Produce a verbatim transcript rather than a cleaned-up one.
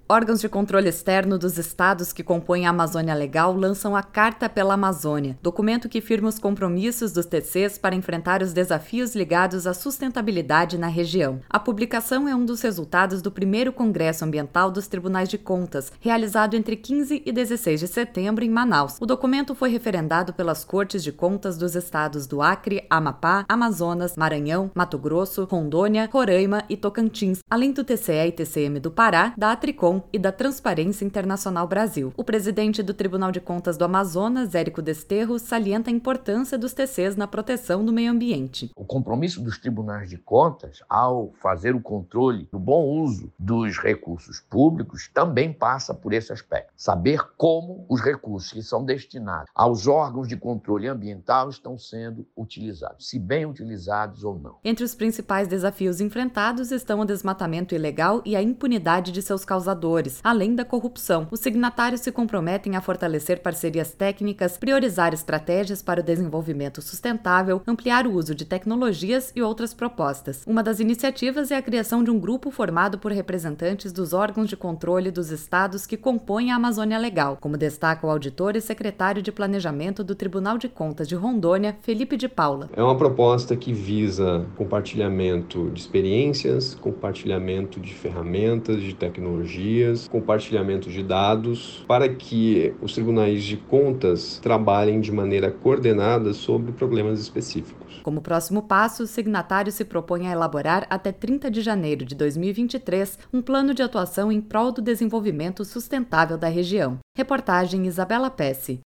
Órgãos de controle externo dos estados que compõem a Amazônia Legal lançam a Carta pela Amazônia, documento que firma os compromissos dos T Cs para enfrentar os desafios ligados à sustentabilidade na região. A publicação é um dos resultados do primeiro Congresso Ambiental dos Tribunais de Contas, realizado entre quinze e dezesseis de setembro em Manaus. O documento foi referendado pelas Cortes de Contas dos estados do Acre, Amapá, Amazonas, Maranhão, Mato Grosso, Rondônia, Roraima e Tocantins, além do T C E e T C M do Pará, da Atricom e da Transparência Internacional Brasil. O presidente do Tribunal de Contas do Amazonas, Érico Desterro, salienta a importância dos T Cs na proteção do meio ambiente. O compromisso dos tribunais de contas, ao fazer o controle do bom uso dos recursos públicos, também passa por esse aspecto. Saber como os recursos que são destinados aos órgãos de controle ambiental estão sendo utilizados, se bem utilizados ou não. Entre os principais desafios enfrentados estão o desmatamento ilegal e a impunidade de seus causadores, além da corrupção. Os signatários se comprometem a fortalecer parcerias técnicas, priorizar estratégias para o desenvolvimento sustentável, ampliar o uso de tecnologias e outras propostas. Uma das iniciativas é a criação de um grupo formado por representantes dos órgãos de controle dos estados que compõem a Amazônia Legal, como destaca o auditor e secretário de Planejamento do Tribunal de Contas de Rondônia, Felipe de Paula. É uma proposta que visa compartilhamento de experiências, compartilhamento de ferramentas, de tecnologias, compartilhamento de dados, para que os tribunais de contas trabalhem de maneira coordenada sobre problemas específicos. Como próximo passo, os signatários se propõem a elaborar até trinta de janeiro de dois mil e vinte e três um plano de atuação em prol do desenvolvimento sustentável da região. Reportagem Isabela Pesce.